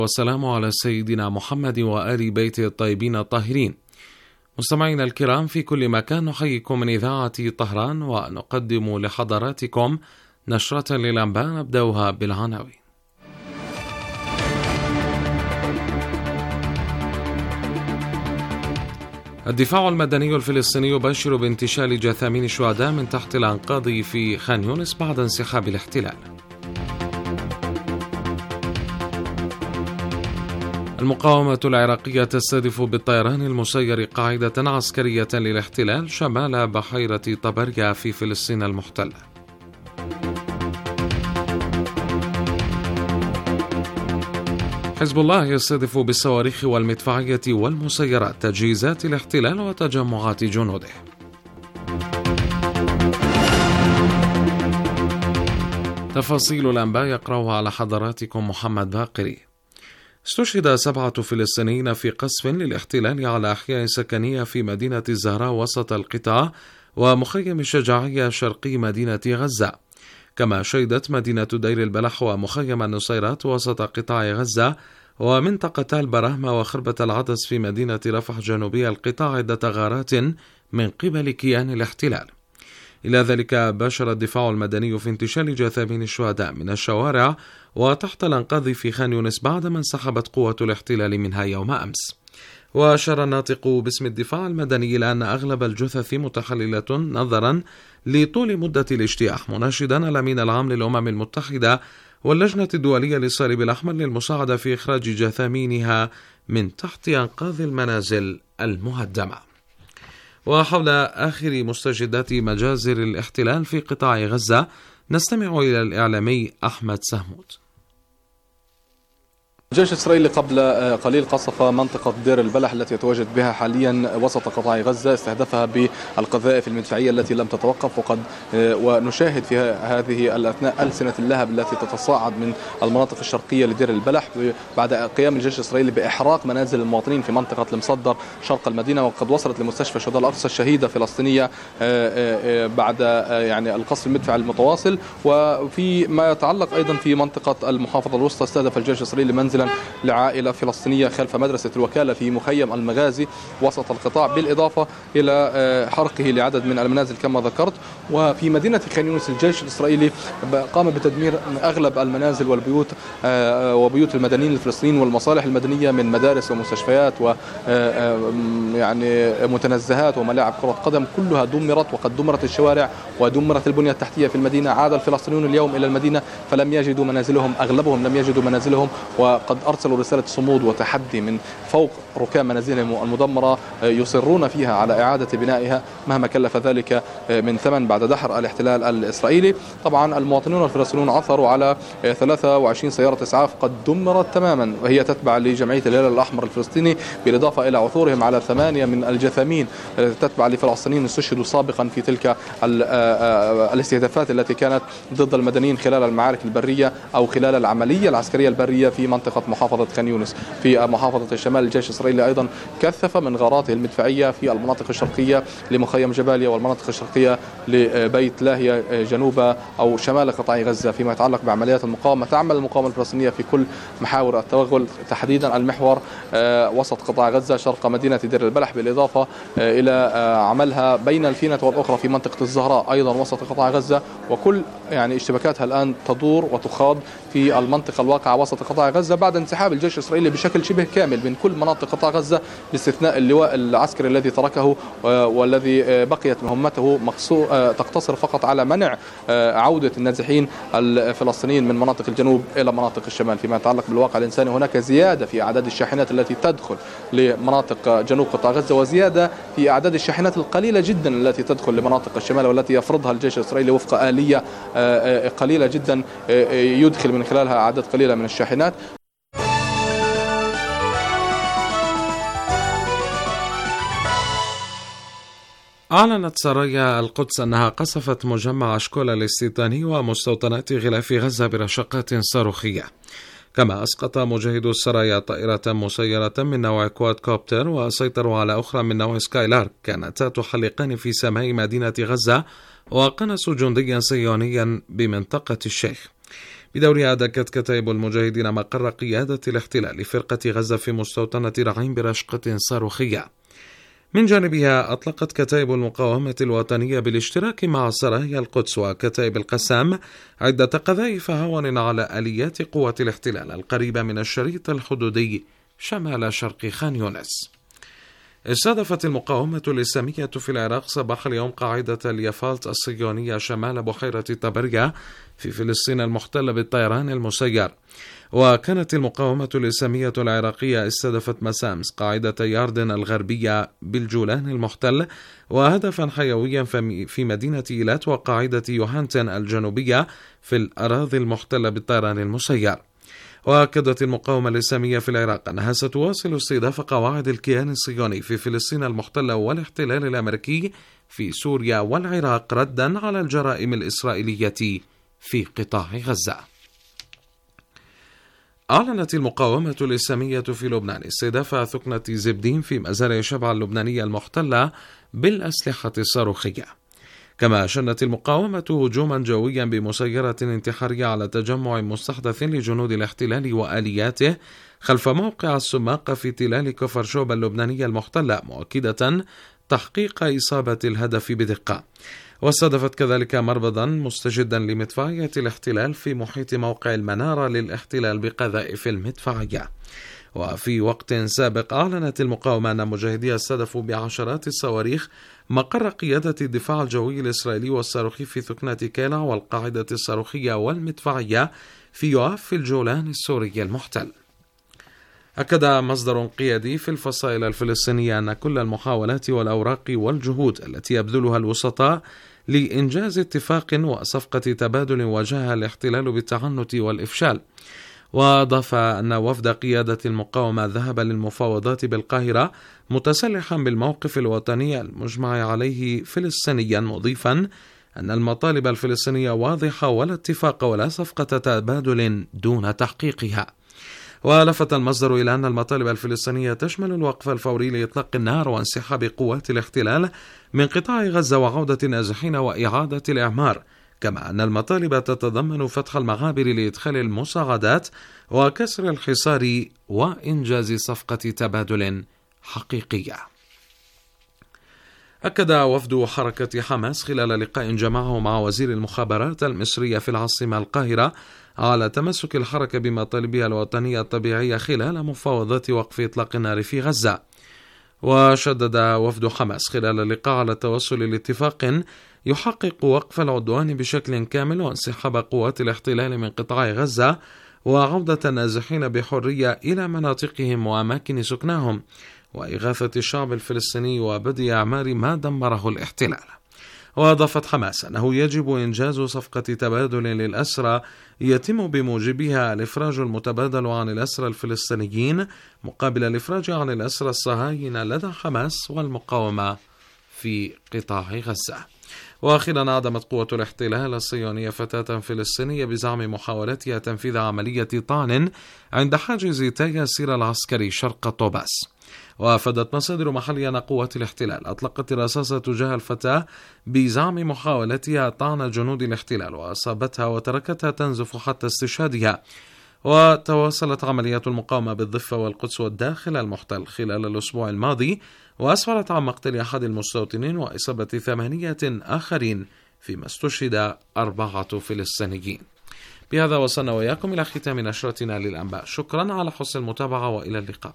والسلام على سيدنا محمد وآل بيته الطيبين الطاهرين. مستمعينا الكرام في كل مكان، نحييكم من إذاعة طهران ونقدم لحضراتكم نشرة للأنباء نبدأها بالعناوين. الدفاع المدني الفلسطيني يبشر بانتشال جثامين الشهداء من تحت الأنقاض في خان يونس بعد انسحاب الاحتلال. المقاومة العراقية تستهدف بالطيران المسير قاعدة عسكرية للاحتلال شمال بحيرة طبريا في فلسطين المحتلة. حزب الله يستهدف بالصواريخ والمدفعية والمسيرات تجهيزات الاحتلال وتجمعات جنوده. تفاصيل الأنباء يقرأها على حضراتكم محمد باقري. استشهد 7 فلسطينيين في قصف للاحتلال على أحياء سكنية في مدينة الزهراء وسط القطاع ومخيم الشجاعية شرقي مدينة غزة، كما شهدت مدينة دير البلح ومخيم النصيرات وسط قطاع غزة ومنطقة البراهمة وخربة العدس في مدينة رفح جنوبي القطاع عدة غارات من قبل كيان الاحتلال. إلى ذلك باشر الدفاع المدني في انتشال جثامين الشهداء من الشوارع وتحت الأنقاض في خان يونس بعدما انسحبت قوة الاحتلال منها يوم أمس. وأشار الناطق باسم الدفاع المدني إلى أن أغلب الجثث متحللة نظرا لطول مدة الاجتياح، مناشدا الأمين العام للأمم المتحدة واللجنة الدولية للصليب الأحمر للمساعدة في إخراج جثامينها من تحت أنقاض المنازل المهدمة. وحول آخر مستجدات مجازر الاحتلال في قطاع غزة نستمع إلى الإعلامي أحمد سهمود. الجيش الإسرائيلي قبل قليل قصف منطقة دير البلح التي يتواجد بها حاليا وسط قطاع غزة، استهدفها بالقذائف المدفعية التي لم تتوقف، ونشاهد في هذه الأثناء ألسنة اللهب التي تتصاعد من المناطق الشرقية لدير البلح بعد قيام الجيش الإسرائيلي بإحراق منازل المواطنين في منطقة المصدر شرق المدينة، وقد وصلت لمستشفى شهداء الأقصى الشهيدة فلسطينية بعد القصف المدفعي المتواصل. وفي ما يتعلق أيضا في منطقة المحافظة الوسطى، استهدف الجيش الإسرائيلي منزلا لعائلة فلسطينية خلف مدرسة الوكالة في مخيم المغازي وسط القطاع، بالإضافة إلى حرقه لعدد من المنازل كما ذكرت. وفي مدينة خان يونس الجيش الإسرائيلي قام بتدمير أغلب المنازل والبيوت وبيوت المدنيين الفلسطينيين والمصالح المدنية من مدارس ومستشفيات يعني متنزهات وملاعب كرة قدم، كلها دمرت، وقد دمرت الشوارع ودمرت البنية التحتية في المدينة. عاد الفلسطينيون اليوم إلى المدينة فلم يجدوا منازلهم، أغلبهم لم يجدوا منازلهم، وقد أرسلوا رسالة صمود وتحدي من فوق ركام منازلهم المدمرة يصرون فيها على إعادة بنائها مهما كلف ذلك من ثمن بعد دحر الاحتلال الإسرائيلي. طبعا المواطنون الفلسطينيون عثروا على 23 سيارة إسعاف قد دمرت تماما، وهي تتبع لجمعية الهلال الأحمر الفلسطيني، بالإضافة إلى عثورهم على 8 من الجثامين تتبع لفلسطينيين استشهدوا سابقا في تلك الاستهدافات التي كانت ضد المدنيين خلال المعارك البرية أو خلال العملية العسكرية البرية في منطقة محافظة خان يونس. في محافظة الشمال الجيش الإسرائيلي أيضا كثف من غاراته المدفعية في المناطق الشرقية لمخيم جباليا والمناطق الشرقية لبيت لاهيا جنوب أو شمال قطاع غزة. فيما يتعلق بعمليات المقاومة، تعمل المقاومة الفلسطينية في كل محاور التوغل، تحديدا المحور وسط قطاع غزة شرق مدينة دير البلح، بالإضافة إلى عملها بين الفينة والأخرى في منطقة الزهراء أيضا وسط قطاع غزة، وكل اشتباكاتها الآن تدور وتخاض في المنطقة الواقعة وسط قطاع غزة بعد انسحاب الجيش الإسرائيلي بشكل شبه كامل من كل مناطق قطاع غزة باستثناء اللواء العسكري الذي تركه والذي بقيت مهمته تقتصر فقط على منع عودة النازحين الفلسطينيين من مناطق الجنوب إلى مناطق الشمال. فيما يتعلق بالواقع الإنساني، هناك زيادة في أعداد الشاحنات التي تدخل لمناطق جنوب قطاع غزة، وزيادة في أعداد الشاحنات القليلة جدا التي تدخل لمناطق الشمال والتي يفرضها الجيش الإسرائيلي وفق آلية قليلة جدا يدخل من خلالها أعداد قليلة من الشاحنات. أعلنت سرايا القدس أنها قصفت مجمع أشكولا الاستيطاني ومستوطنات غلاف غزة برشقات صاروخية. كما أسقط مجاهدو السرايا طائرة مسيرة من نوع كواد كوبتر وسيطروا على أخرى من نوع سكايلارك كانتا تحلقان في سماء مدينة غزة وقنصوا جنديا صهيونيا بمنطقة الشيخ. بدورها دكت كتائب المجاهدين مقر قيادة الاحتلال لفرقة غزة في مستوطنة رعين برشقة صاروخية. من جانبها أطلقت كتائب المقاومة الوطنية بالاشتراك مع سرايا القدس وكتائب القسام عدة قذائف هاون على آليات قوة الاحتلال القريبة من الشريط الحدودي شمال شرق خان يونس. استهدفت المقاومة الإسلامية في العراق صباح اليوم قاعدة اليافالت الصهيونية شمال بحيرة طبرية في فلسطين المحتلة بالطيران المسير. وكانت المقاومة الإسلامية العراقية استهدفت مساء أمس قاعدة ياردن الغربية بالجولان المحتل وهدفا حيويا في مدينة إيلات وقاعدة يوهانتن الجنوبية في الأراضي المحتلة بالطيران المسير. وأكدت المقاومة الإسلامية في العراق أنها ستواصل استهداف قواعد الكيان الصهيوني في فلسطين المحتلة والاحتلال الأمريكي في سوريا والعراق ردا على الجرائم الإسرائيلية في قطاع غزة. أعلنت المقاومة الإسلامية في لبنان استهداف ثكنة زبدين في مزارع شبعا اللبنانية المحتلة بالأسلحة الصاروخية. كما شنت المقاومة هجوما جويا بمسيرة انتحارية على تجمع مستحدث لجنود الاحتلال وآلياته خلف موقع السماق في تلال كفر شوب اللبنانية المحتلة، مؤكدة تحقيق إصابة الهدف بدقة. واستهدفت كذلك مربضا مستجدا لمدفعية الاحتلال في محيط موقع المنارة للاحتلال بقذائف المدفعية. وفي وقت سابق أعلنت المقاومة أن مجاهديها استهدفوا بعشرات الصواريخ مقر قيادة الدفاع الجوي الإسرائيلي والصاروخي في ثكنة كيلا والقاعدة الصاروخية والمدفعية في يوآف في الجولان السوري المحتل. أكد مصدر قيادي في الفصائل الفلسطينية أن كل المحاولات والأوراق والجهود التي يبذلها الوسطاء لإنجاز اتفاق وصفقة تبادل واجهها الاحتلال بالتعنت والإفشال. وأضاف أن وفد قيادة المقاومة ذهب للمفاوضات بالقاهرة متسلحا بالموقف الوطني المجمع عليه فلسطينيا، مضيفا أن المطالب الفلسطينية واضحة ولا اتفاق ولا صفقة تبادل دون تحقيقها. ولفت المصدر إلى أن المطالب الفلسطينية تشمل الوقف الفوري لإطلاق النار وانسحاب قوات الاحتلال من قطاع غزة وعودة النازحين وإعادة الإعمار، كما أن المطالب تتضمن فتح المغابر لإدخال المساعدات وكسر الحصار وإنجاز صفقة تبادل حقيقية. أكد وفد حركة حماس خلال لقاء جمعه مع وزير المخابرات المصرية في العاصمة القاهرة على تمسك الحركة بمطالبها الوطنية الطبيعية خلال مفاوضات وقف إطلاق النار في غزة. وشدد وفد حماس خلال اللقاء على التوصل لاتفاق يحقق وقف العدوان بشكل كامل وانسحاب قوات الاحتلال من قطاع غزة وعودة النازحين بحرية إلى مناطقهم وأماكن سكناهم وإغاثة الشعب الفلسطيني وبدء إعمار ما دمره الاحتلال. وأضافت حماس أنه يجب إنجاز صفقة تبادل للأسرى يتم بموجبها الإفراج المتبادل عن الأسرى الفلسطينيين مقابل الإفراج عن الأسرى الصهاينة لدى حماس والمقاومة في قطاع غزة. وأخيرا عدمت قوة الاحتلال الصهيونية فتاة فلسطينية بزعم محاولتها تنفيذ عملية طعن عند حاجز تايا سير العسكري شرق طوباس. وافدت مصادر محلية أن قوات الاحتلال أطلقت الرصاص تجاه الفتاة بزعم محاولتها طعن جنود الاحتلال وأصابتها وتركتها تنزف حتى استشهادها. وتواصلت عمليات المقاومة بالضفة والقدس والداخل المحتل خلال الأسبوع الماضي، وأسفرت عن مقتل أحد المستوطنين وإصابة 8 آخرين، فيما استشهد 4 فلسطينيين. بهذا وصلنا وإياكم إلى ختام نشرتنا للأنباء. شكرا على حسن المتابعة وإلى اللقاء.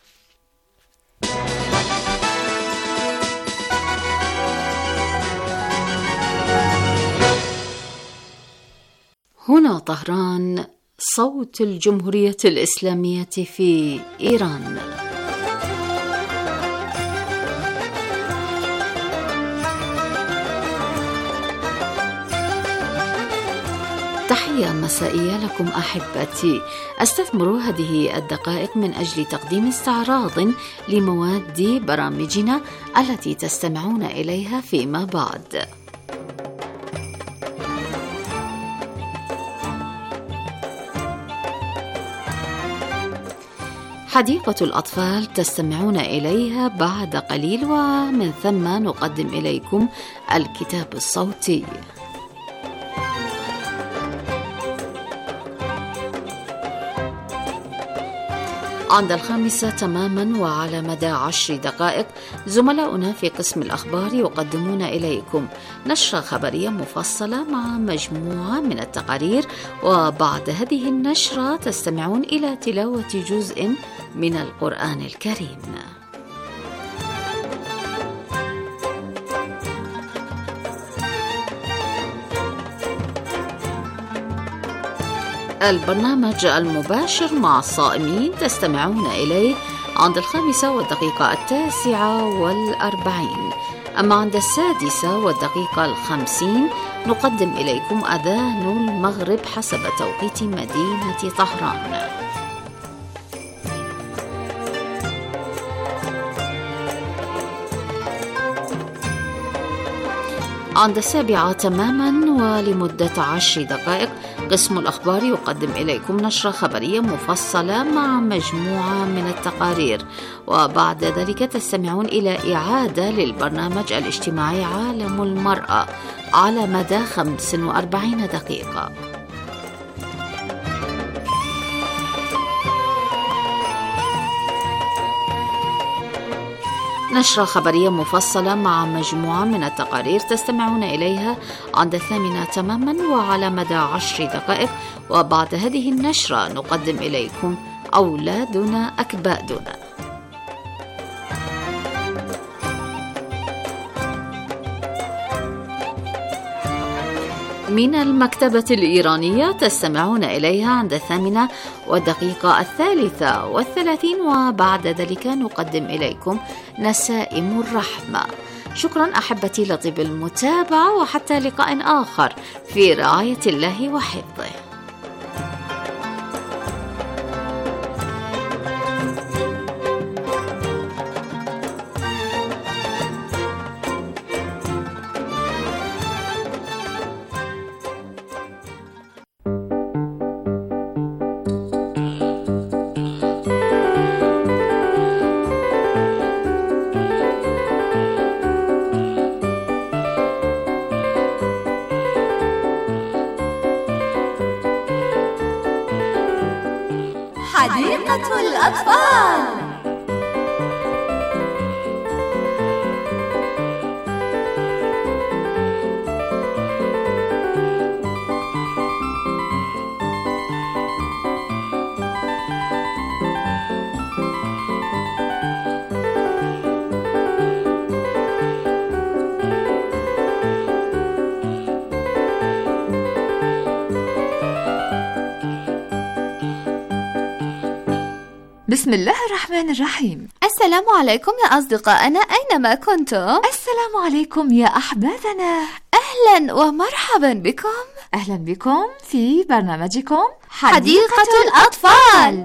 هنا طهران، صوت الجمهورية الإسلامية في إيران. تحية مسائية لكم أحبتي. أستثمر هذه الدقائق من أجل تقديم استعراض لمواد برامجنا التي تستمعون إليها فيما بعد. حديقة الأطفال تستمعون إليها بعد قليل، ومن ثم نقدم إليكم الكتاب الصوتي. عند 5 تماما وعلى مدى 10 دقائق زملاؤنا في قسم الأخبار يقدمون إليكم نشرة خبرية مفصلة مع مجموعة من التقارير، وبعد هذه النشرة تستمعون إلى تلاوة جزء من القرآن الكريم. البرنامج المباشر مع الصائمين تستمعون إليه عند 5:09 أما عند 6:50 نقدم إليكم أذان المغرب حسب توقيت مدينة طهران. عند 7 تماما ولمدة 10 دقائق قسم الأخبار يقدم إليكم نشرة خبرية مفصلة مع مجموعة من التقارير، وبعد ذلك تستمعون إلى إعادة للبرنامج الاجتماعي عالم المرأة على مدى 45 دقيقة. نشرة خبرية مفصلة مع مجموعة من التقارير تستمعون إليها عند 8 تماما وعلى مدى 10 دقائق، وبعد هذه النشرة نقدم إليكم أولادنا أكبادنا. من المكتبة الإيرانية تستمعون إليها عند 8:33، وبعد ذلك نقدم إليكم نسائم الرحمة. شكرا أحبتي لطيب المتابعة، وحتى لقاء آخر في رعاية الله وحفظه. حديقة الأطفال. بسم الله الرحمن الرحيم. السلام عليكم يا أصدقائنا أينما كنتم. السلام عليكم يا أحبابنا. أهلا ومرحبا بكم. أهلا بكم في برنامجكم حديقة الأطفال.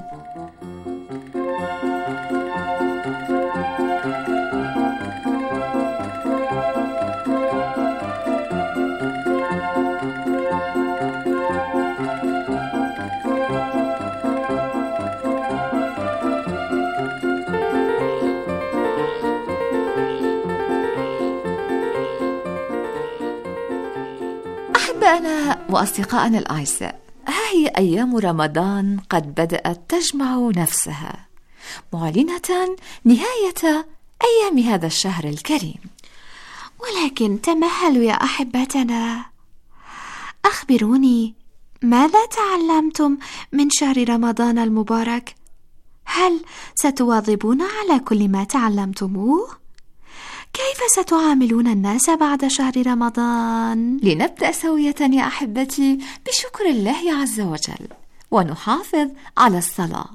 أحبائنا وأصدقائنا الأعزاء، ها هي أيام رمضان قد بدأت تجمع نفسها، معلنة نهاية أيام هذا الشهر الكريم. ولكن تمهلوا يا أحبتنا، أخبروني ماذا تعلمتم من شهر رمضان المبارك؟ هل ستواظبون على كل ما تعلمتموه؟ كيف ستعاملون الناس بعد شهر رمضان؟ لنبدأ سوية يا أحبتي بشكر الله عز وجل، ونحافظ على الصلاة.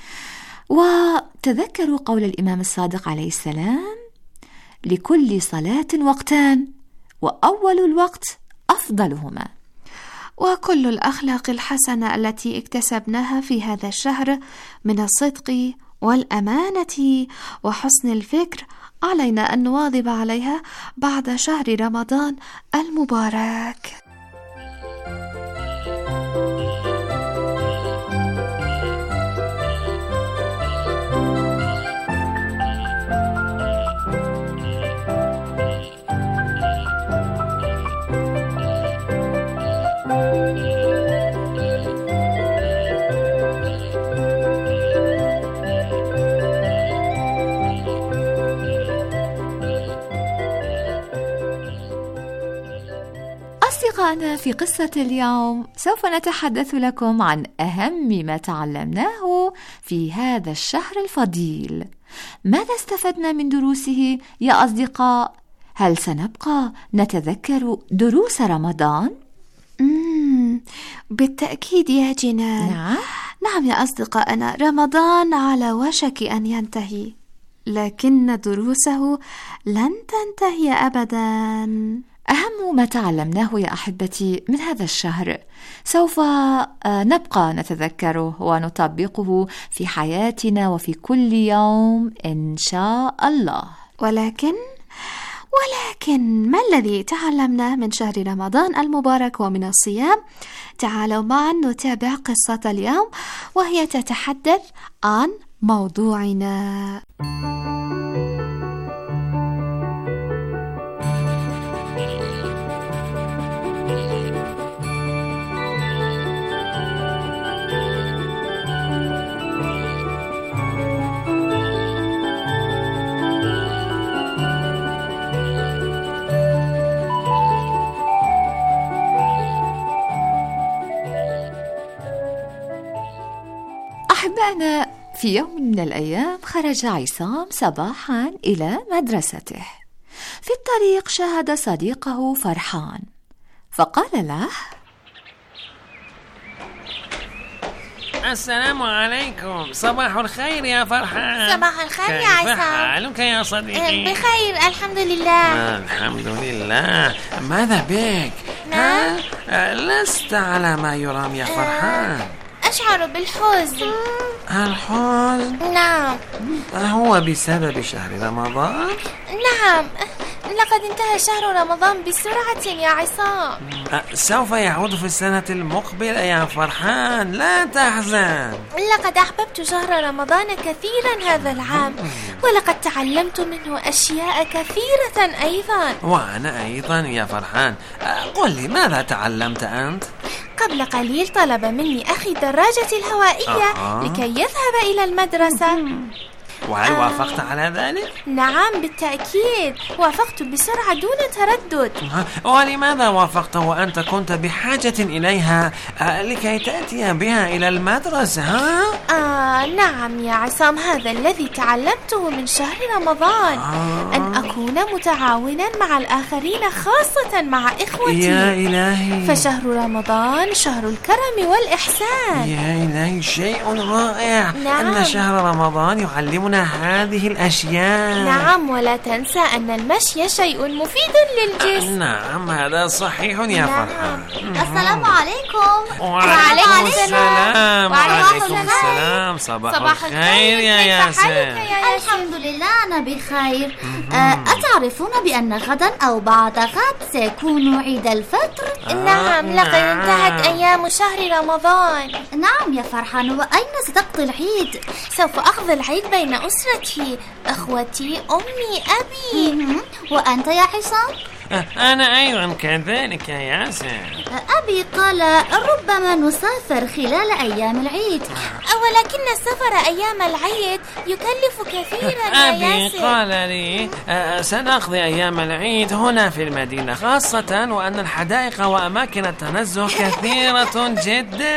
وتذكروا قول الإمام الصادق عليه السلام: لكل صلاة وقتان، وأول الوقت أفضلهما. وكل الأخلاق الحسنة التي اكتسبناها في هذا الشهر من الصدق والأمانة وحسن الفكر علينا أن نواظب عليها بعد شهر رمضان المبارك. أصدقائنا، في قصة اليوم سوف نتحدث لكم عن أهم ما تعلمناه في هذا الشهر الفضيل. ماذا استفدنا من دروسه يا أصدقاء؟ هل سنبقى نتذكر دروس رمضان؟ بالتأكيد يا جنان. نعم يا أصدقائنا، رمضان على وشك أن ينتهي، لكن دروسه لن تنتهي أبدا. أهم ما تعلمناه يا أحبتي من هذا الشهر سوف نبقى نتذكره ونطبقه في حياتنا وفي كل يوم إن شاء الله. ولكن ما الذي تعلمناه من شهر رمضان المبارك ومن الصيام؟ تعالوا معا نتابع قصة اليوم، وهي تتحدث عن موضوعنا. أحبائنا، في يوم من الأيام خرج عصام صباحا إلى مدرسته. في الطريق شاهد صديقه فرحان، فقال له: السلام عليكم، صباح الخير يا فرحان. صباح الخير يا عصام، كيف حالك يا صديقي؟ بخير الحمد لله. الحمد لله. ماذا بك؟ نعم؟ لست على ما يرام يا فرحان. أشعر بالحزن. الحزن؟ نعم. هو بسبب شهر رمضان؟ نعم، لقد انتهى شهر رمضان بسرعة يا عصام. سوف يعود في السنة المقبلة يا فرحان، لا تحزن. لقد أحببت شهر رمضان كثيرا هذا العام، ولقد تعلمت منه أشياء كثيرة أيضا. وأنا أيضا يا فرحان. قل لي، ماذا تعلمت أنت؟ قبل قليل طلب مني أخي دراجتي الهوائية لكي يذهب إلى المدرسة. وهل وافقت على ذلك؟ نعم بالتأكيد، وافقت بسرعة دون تردد. ولماذا وافقت وأنت كنت بحاجة إليها لكي تأتي بها إلى المدرسة؟ نعم يا عصام، هذا الذي تعلمته من شهر رمضان، أن أكون متعاونا مع الآخرين، خاصة مع إخوتي. يا إلهي، فشهر رمضان شهر الكرم والإحسان. يا إلهي، شيء رائع. نعم. أن شهر رمضان يعلمنا هذه الأشياء. نعم، ولا تنسى أن المشي شيء مفيد للجسم. نعم، هذا صحيح يا فرحان. السلام عليكم. وعليكم السلام. وعليكم السلام. صباح الخير يا ياسر. الحمد لله أنا بخير. أتعرفون بأن غدا أو بعد غد سيكون عيد الفطر؟ نعم، لقد انتهت أيام شهر رمضان. نعم يا فرحان، وأين ستقضي العيد؟ سوف أقضي العيد بين أسرتي، أخوتي، أمي، أبي. وأنت يا حسام؟ أنا أيضا كذلك يا ياسر. أبي قال ربما نسافر خلال أيام العيد. ولكن السفر أيام العيد يكلف كثيرا يا ياسر. أبي قال لي سنقضي أيام العيد هنا في المدينة، خاصة وأن الحدائق وأماكن التنزه كثيرة جدا.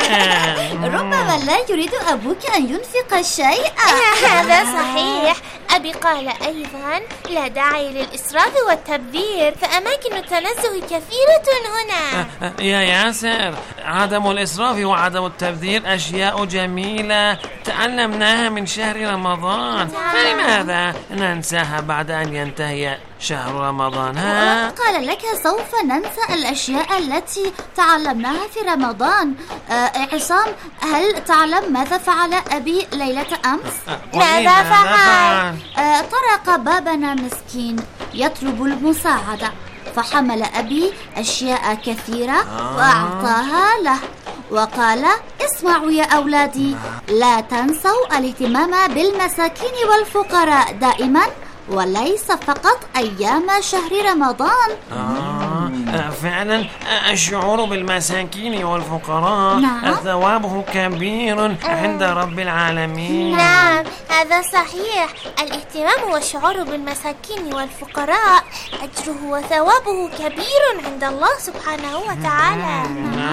ربما لا يريد أبوك أن ينفق شيئا. هذا صحيح. أبي قال أيضا لا داعي للإسراف والتبذير، فأماكن التنزه كثيرة هنا. يا ياسر، عدم الإسراف وعدم التبذير أشياء جميلة تعلمناها من شهر رمضان، فلماذا ننساها بعد أن ينتهي شهر رمضان؟ قال لك سوف ننسى الأشياء التي تعلمناها في رمضان. عصام، هل تعلم ماذا فعل أبي ليلة أمس؟ ماذا فعل؟ طرق بابنا مسكين يطلب المساعدة، فحمل أبي أشياء كثيرة وأعطاها له، وقال اسمعوا يا أولادي، لا تنسوا الاهتمام بالمساكين والفقراء دائما، وليس فقط أيام شهر رمضان. فعلا الشعور بالمساكين والفقراء ثوابه كبير عند رب العالمين. نعم هذا صحيح، الاهتمام والشعور بالمساكين والفقراء أجره وثوابه كبير عند الله سبحانه وتعالى.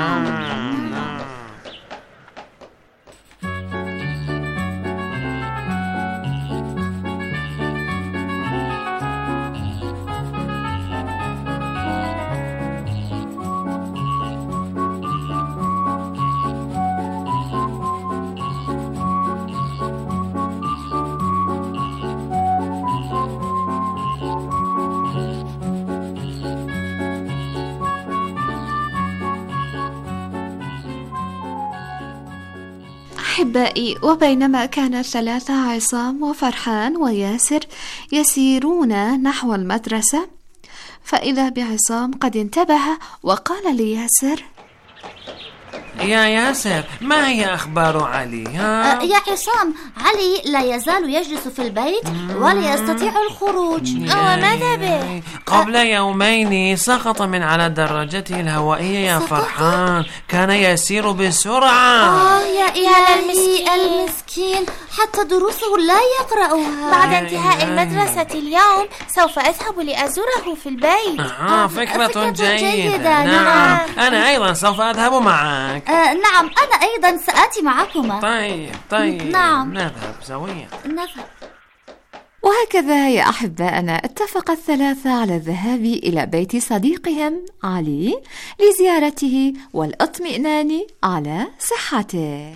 أحبائي، وبينما كان الثلاثة عصام وفرحان وياسر يسيرون نحو المدرسة، فإذا بعصام قد انتبه وقال لياسر: يا ياسر، ما هي أخبار علي؟ يا عصام، علي لا يزال يجلس في البيت ولا يستطيع الخروج. وماذا به؟ قبل يومين سقط من على دراجته الهوائية يا فرحان، كان يسير بسرعة. يا إلهي المسكين، حتى دروسه لا يقرأها. بعد انتهاء المدرسة اليوم سوف أذهب لأزوره في البيت. فكرة جيدة. نعم، أنا أيضا سوف أذهب معك. نعم، أنا أيضا سآتي معكما. طيب نعم، نذهب سويا. نذهب. وهكذا يا أحبائنا اتفق الثلاثة على الذهاب إلى بيت صديقهم علي لزيارته والاطمئنان على صحته.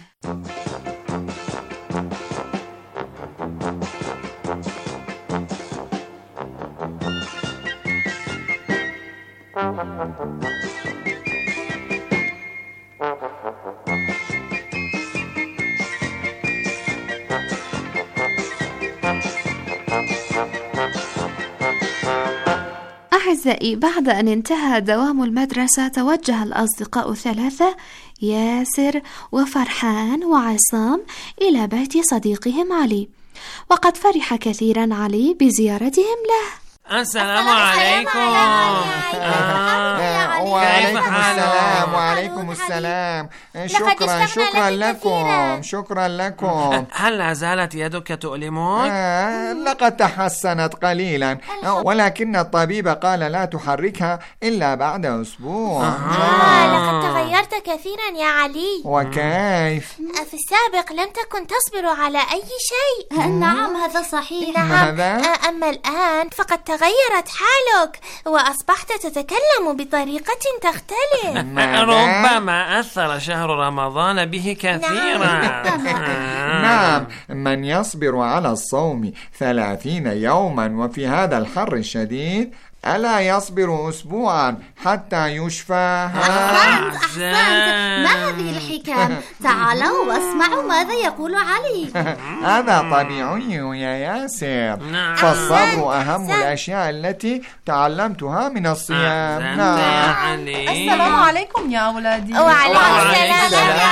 أعزائي، بعد أن انتهى دوام المدرسة توجه الأصدقاء الثلاثة ياسر وفرحان وعصام إلى بيت صديقهم علي، وقد فرح كثيرا علي بزيارتهم له. السلام عليكم. وعليكم السلام. شكرا لكم. هل لا زالت يدك تؤلمك؟ لقد تحسنت قليلا، ولكن الطبيب قال لا تحركها إلا بعد أسبوع. لقد تغيرت كثيرا يا علي. وكيف؟ في السابق لم تكن تصبر على أي شيء. نعم هذا صحيح. نعم، أما الآن فقد تغيرت حالك وأصبحت تتكلم بطريقة تختلف. ربما أثر شهر رمضان به كثيرا. نعم، من يصبر على الصوم 30 يوما وفي هذا الحر الشديد ألا يصبر أسبوعا حتى يشفى. أحسنت. ما هذه الحكم؟ تعالوا واسمعوا ماذا يقول علي. هذا طبيعي يا ياسر، فالصبر أهم الأشياء التي تعلمتم من الصيام. السلام عليكم يا أولادي. وعليكم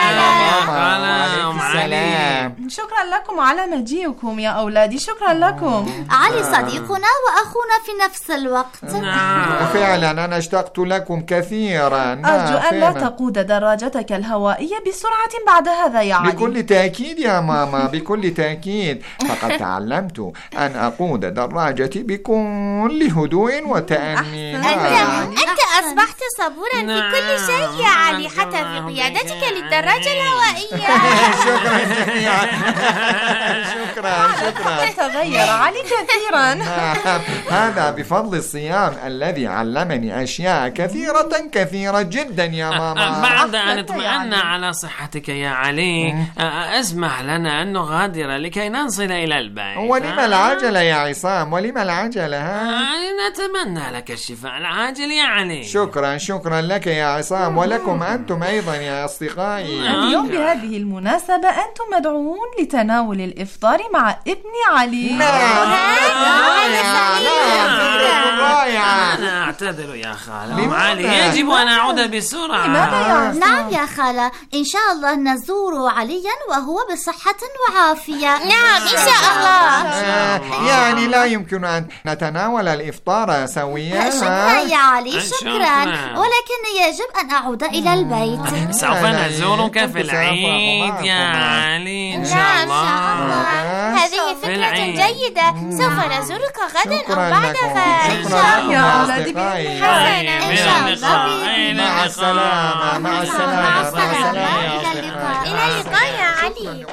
السلام. شكرا لكم على مجيئكم يا أولادي، شكرا لكم. علي صديقنا وأخونا في نفس الوقت. فعلا أنا اشتقت لكم كثيرا. أرجو أن لا تقود دراجتك الهوائية بسرعة بعد هذا يا علي. بكل تأكيد يا ماما، بكل تأكيد. فقد تعلمت أن أقود دراجتي بكل هدوء وتأني. أنت أصبحت صبورا في كل شيء يا علي، حتى في قيادتك للدراجة الهوائية. شكرا. تغير علي كثيرا. هذا بفضل الصيام الذي علمني أشياء كثيرة جدا يا ماما. بعد أن اطمئنا على صحتك يا علي، اسمح لنا أن نغادر لكي نصل إلى البيت. ولما العجلة يا عصام؟ ولما العجلة؟ نتمنى لك الشفاء العاجل يا علي. شكرا لك يا عصام، ولكم أنتم أيضا يا أصدقائي. اليوم بهذه المناسبة أنتم مدعوون لتناول الإفطار مع ابن علي. نعم. رائعة. أنا أعتذر يا خالة علي، يجب أن أعود بسرعة. نعم يا خالة، إن شاء الله نزور عليا وهو بصحة وعافية. نعم إن شاء الله. يعني لا يمكن أن نتناول الإفطار سويا؟ شكرا يا علي، شكرا، ولكن يجب أن أعود إلى البيت. سوف نزورك في العيد يا علي إن شاء الله. هذه فكرة جيدة، سوف نزورك غدا أو بعد غد إن شاء الله. يا أولادي حسنا إن شاء الله. مع السلامة. مع السلامة. إلى اللقاء يا علي.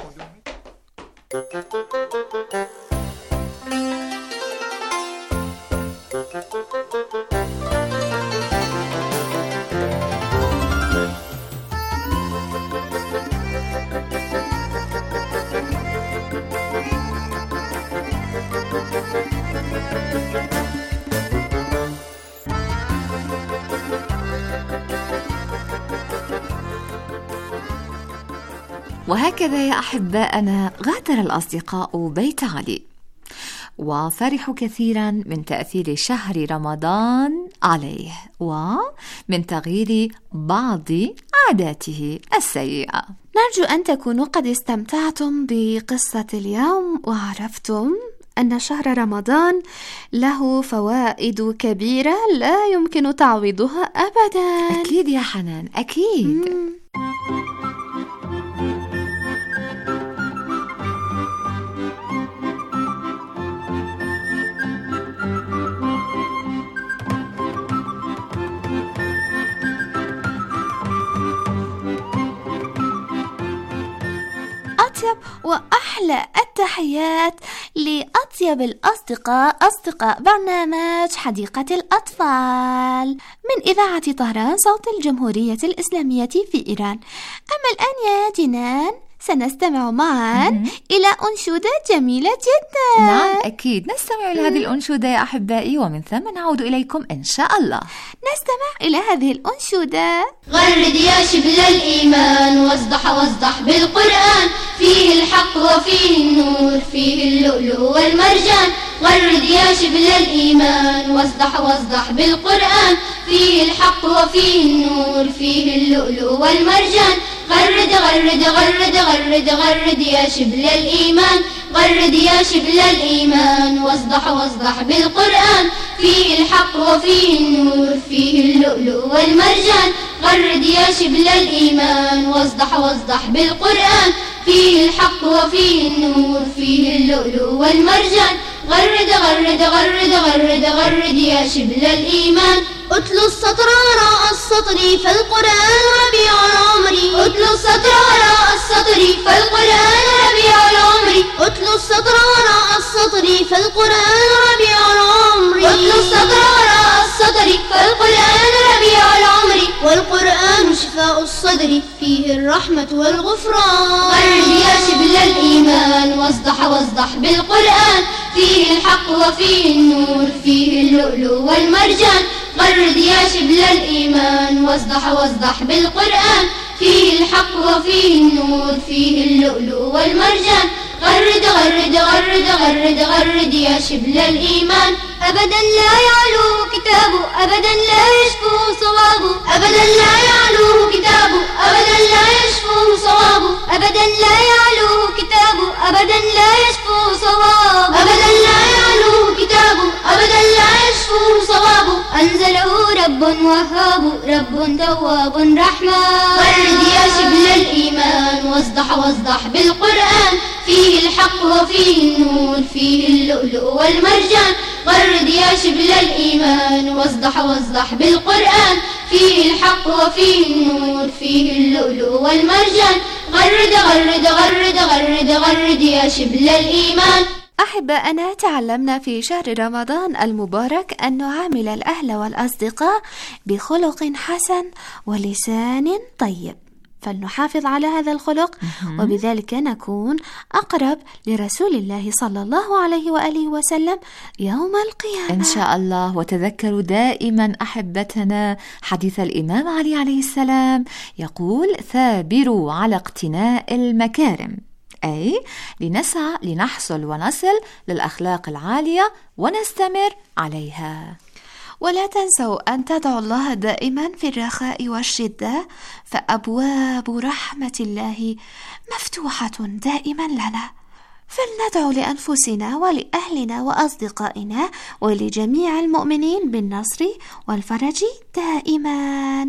وهكذا يا أحبائنا غادر الأصدقاء بيت علي وفرحوا كثيرا من تأثير شهر رمضان عليه ومن تغيير بعض عاداته السيئة. نرجو أن تكونوا قد استمتعتم بقصة اليوم وعرفتم أن شهر رمضان له فوائد كبيرة لا يمكن تعويضها أبدا. أكيد يا حنان، أكيد. وأحلى التحيات لأطيب الأصدقاء، أصدقاء برنامج حديقة الأطفال من إذاعة طهران صوت الجمهورية الإسلامية في إيران. أما الآن يا جنان سنستمع معا إلى أنشودة جميلة جدا. نعم أكيد، نستمع إلى هذه الأنشودة يا أحبائي ومن ثم نعود إليكم إن شاء الله. نستمع إلى هذه الأنشودة. غرد يا شبل الإيمان واصدح بالقرآن، فيه الحق وفيه النور، فيه اللؤلؤ والمرجان. غرد يا شبل الإيمان واصدح بالقرآن، فيه الحق وفيه النور، فيه اللؤلؤ والمرجان. غرد غرد غرد غرد غرد يا شبل الإيمان، غرد يا شبل الإيمان واصدح بالقرآن، فيه الحق وفيه النور، فيه اللؤلؤ والمرجان. غرد يا شبل الإيمان واصدح بالقرآن، فيه الحق وفيه النور، فيه اللؤلؤ والمرجان. غرد غرد غرد غرد غرد يا شبل الإيمان. أتلو السطر وراء السطر فالقرآن ربيع العمر، أتلو السطر وراء السطر فالقرآن ربيع العمر، أتلو السطر وراء السطر فالقرآن ربيع العمر، أتلو السطر وراء السطر فالقرآن ربيع العمر. والقرآن شفاء الصدر، فيه الرحمة والغفران. غرد يا شبل الإيمان واصدح بالقرآن، فيه الحق وفيه النور، فيه اللؤلؤ والمرجان. غرد يا شبل الإيمان واصدح بالقرآن، فيه الحق وفيه النور، فيه اللؤلؤ والمرجان. غرد غرد غرد غرد غرد يا شبل الإيمان. أبدا لا يعلوه كتابه، أبدا لا يشفوه صوابه، أبدا لا يعلوه كتابه، أبدا لا يشفوه صوابه، أبدا لا يعلوه كتابه، أبدا لا يشفوه صوابه، أبدا لا يعلوه كتابه، أبدا لا يشفوه صوابه. أنزله رب وهاب، رب تواب رحمن. غرد يا شبل الإيمان واصدح بالقرآن، فيه الحق وفيه النور، فيه اللؤلؤ والمرجان. غرد يا شبل الإيمان واصدح بالقرآن، فيه الحق وفيه النور، فيه اللؤلؤ والمرجان. غرد غرد غرد غرد غرد يا شبل الإيمان. أحبائنا، تعلمنا في شهر رمضان المبارك أن نعامل الأهل والأصدقاء بخلق حسن ولسان طيب، فلنحافظ على هذا الخلق وبذلك نكون أقرب لرسول الله صلى الله عليه وآله وسلم يوم القيامة إن شاء الله. وتذكروا دائما أحبتنا حديث الإمام علي عليه السلام يقول: ثابروا على اقتناء المكارم، أي لنسعى لنحصل ونصل للأخلاق العالية ونستمر عليها. ولا تنسوا أن تدعوا الله دائما في الرخاء والشدة، فأبواب رحمة الله مفتوحة دائما لنا. فلندعو لأنفسنا ولأهلنا وأصدقائنا ولجميع المؤمنين بالنصر والفرج دائما.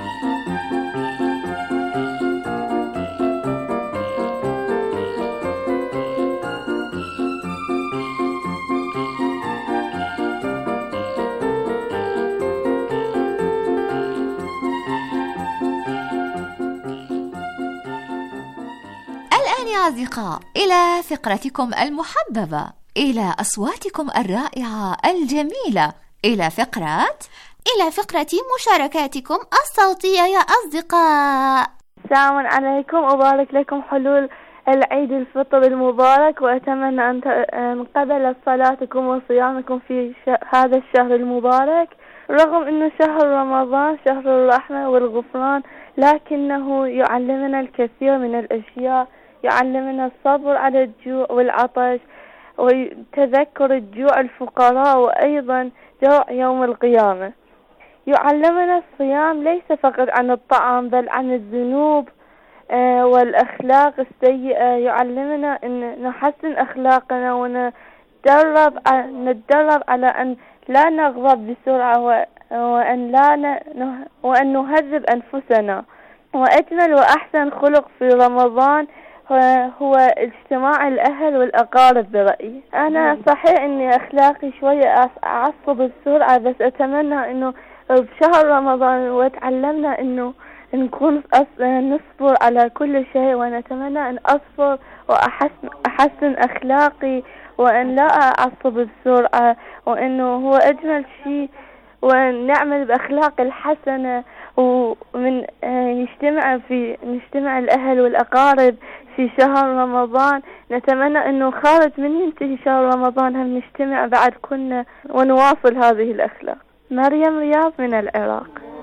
أصدقاء، إلى فقرتكم المحببة، إلى أصواتكم الرائعة الجميلة، إلى فقرة مشاركاتكم الصوتية يا أصدقاء. السلام عليكم، أبارك لكم حلول العيد الفطر المبارك، وأتمنى أن قبل صلاتكم وصيامكم في هذا الشهر المبارك. رغم أن شهر رمضان شهر الرحمة والغفران، لكنه يعلمنا الكثير من الأشياء، يعلمنا الصبر على الجوع والعطش، وتذكر الجوع الفقراء، وأيضا جوع يوم القيامة. يعلمنا الصيام ليس فقط عن الطعام بل عن الذنوب والأخلاق السيئة. يعلمنا أن نحسن أخلاقنا ونتدرب على أن لا نغضب بسرعة، وأن نهذب أنفسنا. وأجمل وأحسن خلق في رمضان هو اجتماع الأهل والأقارب برأيي. أنا صحيح أني أخلاقي شوية أعصب بسرعة، بس أتمنى أنه بشهر رمضان وتعلمنا أنه نصبر على كل شيء، ونتمنى أن أصبر وأحسن أخلاقي، وأن لا أعصب بسرعة، وأنه هو أجمل شيء، ونعمل بأخلاق الحسنة، ومن نجتمع الأهل والأقارب في شهر رمضان. نتمنى أنه خارج من ينتهي شهر رمضان هم نجتمع بعد كنا ونواصل هذه الأخلاق. مريم رياض من العراق.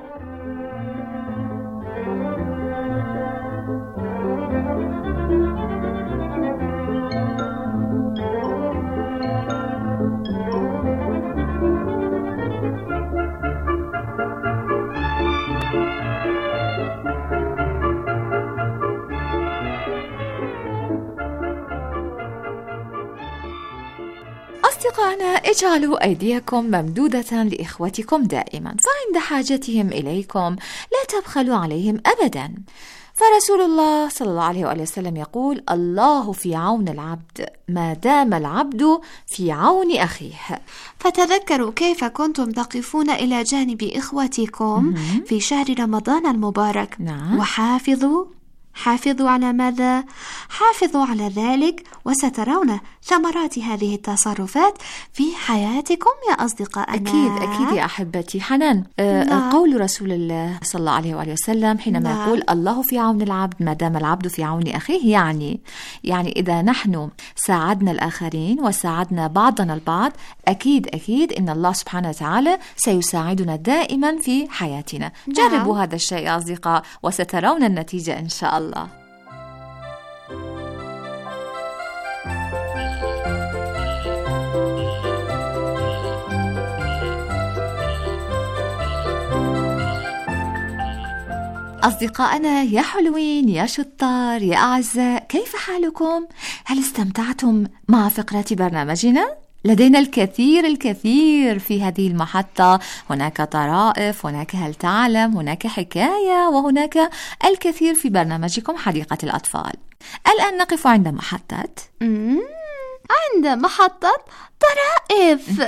أصدقائنا، اجعلوا أيديكم ممدودة لإخوتكم دائما، فعند حاجتهم إليكم لا تبخلوا عليهم أبدا. فرسول الله صلى الله عليه وآله وسلم يقول: الله في عون العبد ما دام العبد في عون أخيه. فتذكروا كيف كنتم تقفون إلى جانب إخوتكم في شهر رمضان المبارك. نعم. حافظوا على ماذا؟ حافظوا على ذلك، وسترون ثمرات هذه التصرفات في حياتكم يا أصدقائنا. أكيد يا أحبتي. حنان، قول رسول الله صلى الله عليه وآله وسلم حينما يقول الله في عون العبد ما دام العبد في عون أخيه، يعني إذا نحن ساعدنا الآخرين وساعدنا بعضنا البعض، أكيد إن الله سبحانه وتعالى سيساعدنا دائما في حياتنا. جربوا هذا الشيء يا أصدقاء، وسترون النتيجة إن شاء الله. أصدقائنا يا حلوين يا شطار يا أعزاء، كيف حالكم؟ هل استمتعتم مع فقرة برنامجنا؟ لدينا الكثير في هذه المحطة. هناك طرائف، هناك هل تعلم، هناك حكاية، وهناك الكثير في برنامجكم حديقة الأطفال. الآن نقف عند محطة طرائف.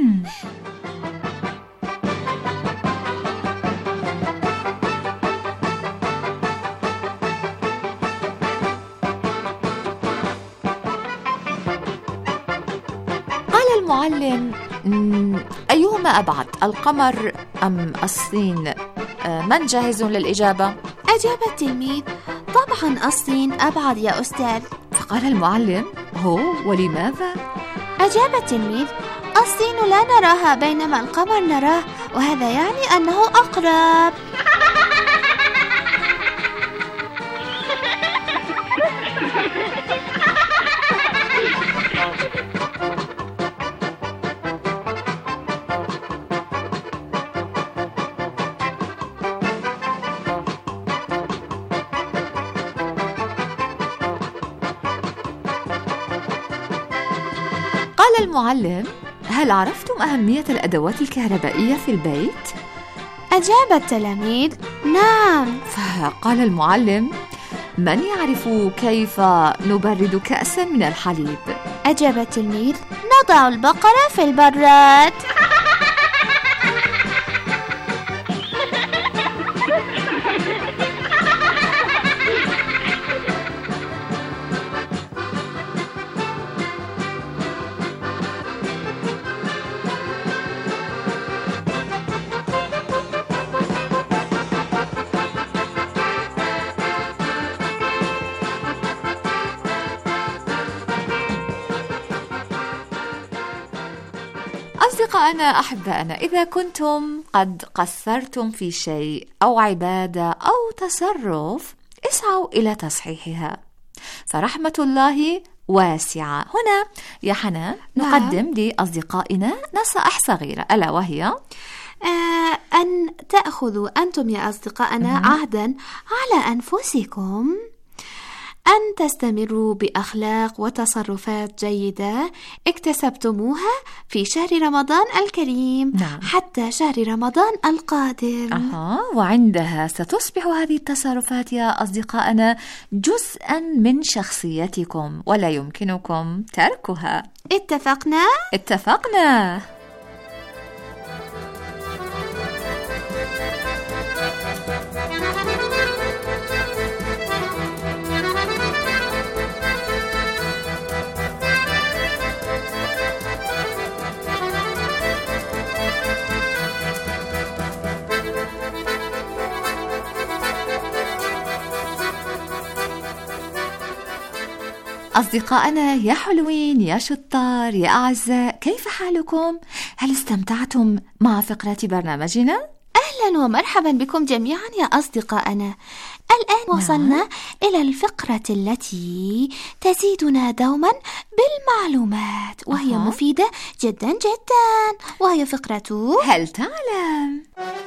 المعلم: أيهما أبعد، القمر أم الصين؟ من جاهز للإجابة؟ أجاب التلميذ: طبعا الصين أبعد يا أستاذ. فقال المعلم: هو ولماذا؟ أجاب التلميذ: الصين لا نراها بينما القمر نراه، وهذا يعني أنه أقرب. فقال المعلم: هل عرفتم أهمية الأدوات الكهربائية في البيت؟ أجاب التلاميذ: نعم. فقال المعلم: من يعرف كيف نبرد كأسا من الحليب؟ أجاب التلميذ: نضع البقرة في البراد. أصدقائنا أحبائنا، إذا كنتم قد قصرتم في شيء أو عبادة أو تصرف، اسعوا إلى تصحيحها، فرحمة الله واسعة. هنا يا حنان نقدم لأصدقائنا نصائح صغيرة، ألا وهي أن تأخذوا أنتم يا أصدقائنا عهدا على أنفسكم أن تستمروا بأخلاق وتصرفات جيدة اكتسبتموها في شهر رمضان الكريم. نعم. حتى شهر رمضان القادم. وعندها ستصبح هذه التصرفات يا أصدقائنا جزءا من شخصيتكم ولا يمكنكم تركها. اتفقنا؟ اتفقنا. أصدقائنا يا حلوين يا شطار يا أعزاء، كيف حالكم؟ هل استمتعتم مع فقرة برنامجنا؟ أهلا ومرحبا بكم جميعا يا أصدقائنا. الآن وصلنا إلى الفقرة التي تزيدنا دوما بالمعلومات وهي مفيدة جدا جدا، وهي فقرة هل تعلم؟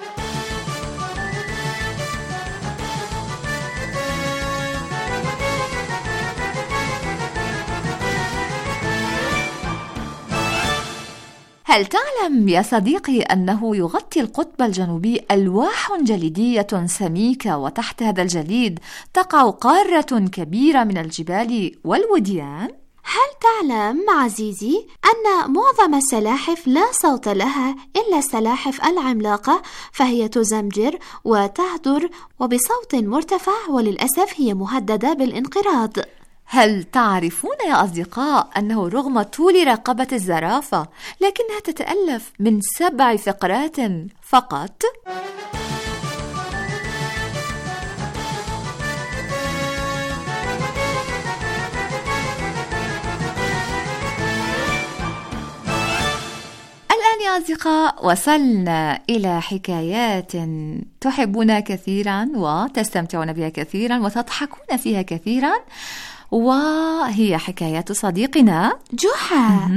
هل تعلم يا صديقي أنه يغطي القطب الجنوبي ألواح جليدية سميكة، وتحت هذا الجليد تقع قارة كبيرة من الجبال والوديان؟ هل تعلم عزيزي أن معظم السلاحف لا صوت لها إلا السلاحف العملاقة، فهي تزمجر وتهدر وبصوت مرتفع، وللأسف هي مهددة بالانقراض. هل تعرفون يا أصدقاء أنه رغم طول رقبة الزرافة لكنها تتألف من 7 فقرات فقط؟ الآن يا أصدقاء وصلنا إلى حكايات تحبونها كثيرا وتستمتعون بها كثيرا وتضحكون فيها كثيرا، وهي حكايات صديقنا جحا.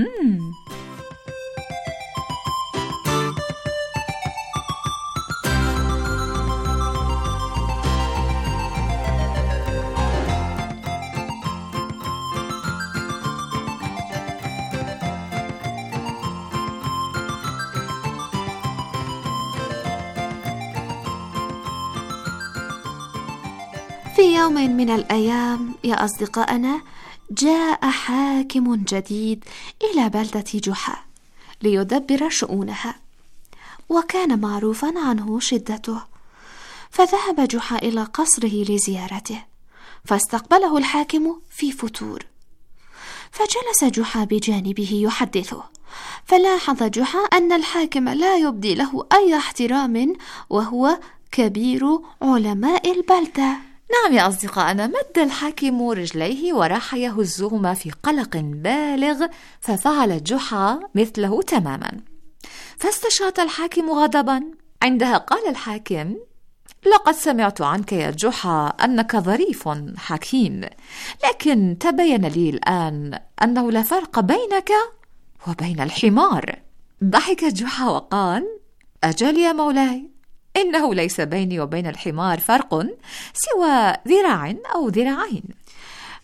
في يوم من الأيام يا أصدقائنا جاء حاكم جديد إلى بلدة جحا ليدبر شؤونها، وكان معروفا عنه شدته، فذهب جحا إلى قصره لزيارته، فاستقبله الحاكم في فتور، فجلس جحا بجانبه يحدثه، فلاحظ جحا أن الحاكم لا يبدي له أي احترام وهو كبير علماء البلدة. نعم يا أصدقائنا، مد الحاكم رجليه وراح يهزهما في قلق بالغ، ففعل جحا مثله تماما، فاستشاط الحاكم غضبا. عندها قال الحاكم: لقد سمعت عنك يا جحا أنك ظريف حكيم، لكن تبين لي الآن أنه لا فرق بينك وبين الحمار. ضحك جحا وقال: أجل يا مولاي، إنه ليس بيني وبين الحمار فرق سوى ذراع أو ذراعين.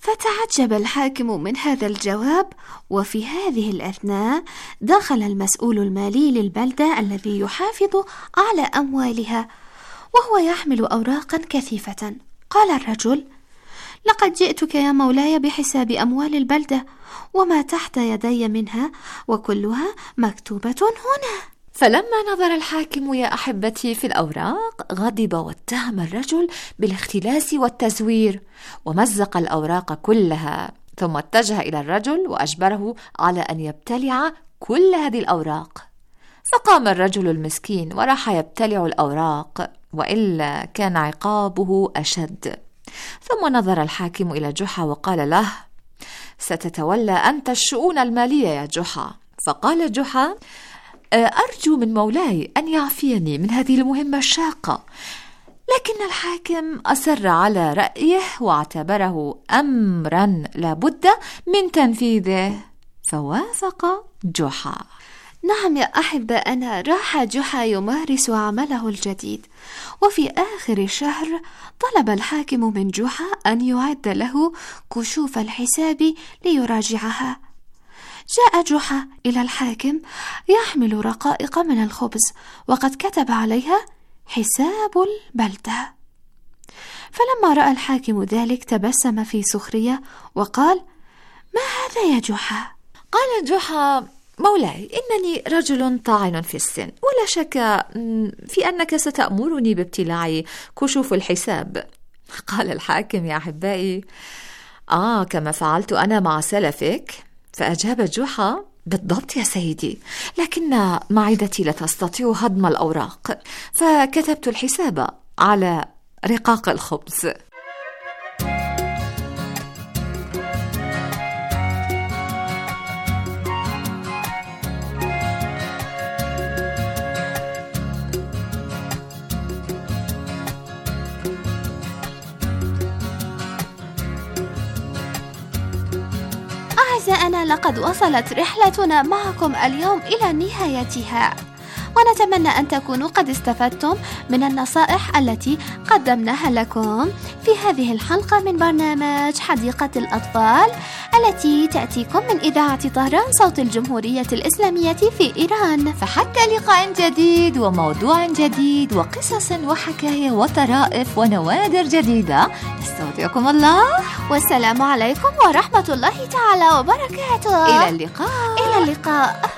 فتعجب الحاكم من هذا الجواب، وفي هذه الأثناء دخل المسؤول المالي للبلدة الذي يحافظ على أموالها وهو يحمل أوراقا كثيفة. قال الرجل: لقد جئتك يا مولاي بحساب أموال البلدة وما تحت يدي منها وكلها مكتوبة هنا. فلما نظر الحاكم يا أحبتي في الأوراق غضب واتهم الرجل بالاختلاس والتزوير ومزق الأوراق كلها، ثم اتجه إلى الرجل وأجبره على أن يبتلع كل هذه الأوراق. فقام الرجل المسكين وراح يبتلع الأوراق، وإلا كان عقابه أشد. ثم نظر الحاكم إلى جحا وقال له: ستتولى أنت الشؤون المالية يا جحا. فقال جحا: أرجو من مولاي أن يعفيني من هذه المهمة الشاقة. لكن الحاكم أصر على رأيه واعتبره أمرا لابد من تنفيذه، فوافق جحا. نعم يا أحبة، أنا راح جحا يمارس عمله الجديد، وفي آخر الشهر طلب الحاكم من جحا أن يعد له كشوف الحساب ليراجعها. جاء جحا إلى الحاكم يحمل رقائق من الخبز وقد كتب عليها حساب البلدة. فلما رأى الحاكم ذلك تبسم في سخرية وقال: ما هذا يا جحا؟ قال جحا: مولاي، إنني رجل طاعن في السن، ولا شك في أنك ستأمرني بابتلاع كشوف الحساب. قال الحاكم: يا أحبائي، كما فعلت أنا مع سلفك. فأجاب جحا: بالضبط يا سيدي، لكن معدتي لا تستطيع هضم الأوراق، فكتبت الحساب على رقاق الخبز. أعزائنا، لقد وصلت رحلتنا معكم اليوم إلى نهايتها، ونتمنى أن تكونوا قد استفدتم من النصائح التي قدمناها لكم في هذه الحلقة من برنامج حديقة الأطفال التي تأتيكم من إذاعة طهران صوت الجمهورية الإسلامية في إيران. فحتى لقاء جديد وموضوع جديد وقصص وحكاية وطرائف ونوادر جديدة، نستودعكم الله، والسلام عليكم ورحمة الله تعالى وبركاته. إلى اللقاء. إلى اللقاء.